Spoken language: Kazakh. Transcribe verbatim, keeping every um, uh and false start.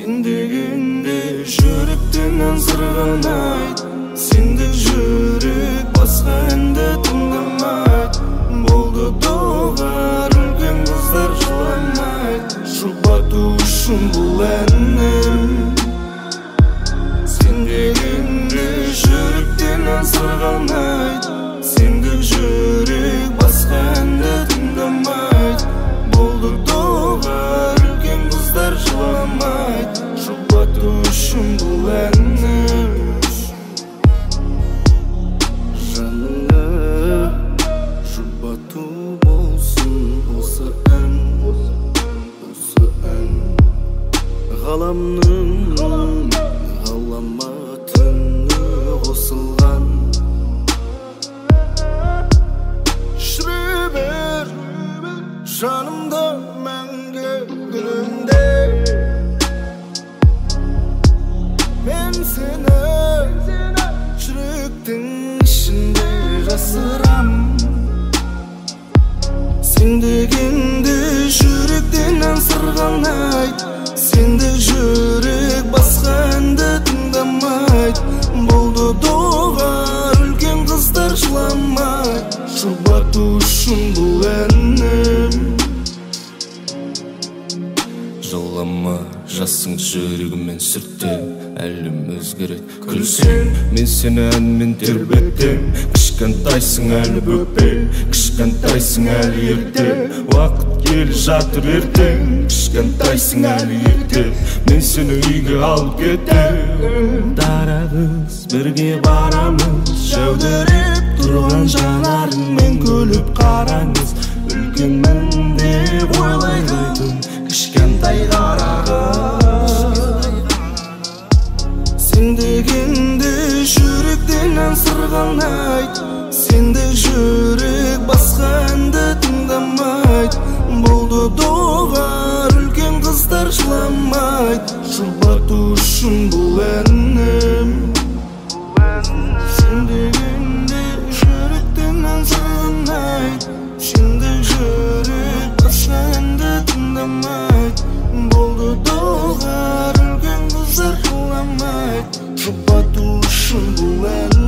Sendegende жүректен сырғанайды, сендік жүрек басқа әнді тыңдамайды. Болды доғар үлкен қыздар жыламайды, жұбату үшін бұл әнім. Сендегенде жүректен сырғанайды, сендік жүрек басқа әнді тыңдамайды. Болды доғар үлкен қыздар жыламайды, жұбату үшін бұл әнім. Жаныңа жұбату болсын осы ән, осы ән. Ғаламның ғаламатыны қосылған. Жүре бер жанымда мәңгі гүлімде, мен сені жүректің ішінде жасырам. Сендегенде жүректен сырғанайды, сендік жүрек басқа әнді тыңдамайды. Болды доғар үлкен қыздар жыламайды, жұбату үшін бұл әнім. Жылама, жасың жүрегімен сүртте, әлім өзгереді күлсең. Мен сені әнмен тербетем, кішкентайсың әлі бөпе, кішкентайсың әлі ерте. Уақыт келе жатыр ертең, кішкентайсың әлі ерте. Мен сені үйге алып кетем. Тарағыз бірге барамыз, жәудіреп тұрған жанарыңмен күліп қараңыз. Үлкенмін деп ойлайтын кішкентай қарағыз. Сендегенде жүректен сырғанайды, сендік жүрек басқа әнді тыңдамайды. Болды доғар үлкен қыздар жыламайды, жұбату үшін бұл әнім. Сендегенде жүректен сырғанайды, сендік жүрек басқа әнді тыңдамайды. Болды доғар үлкен қыздар жыламайды, жұбату үшін бұл әнім.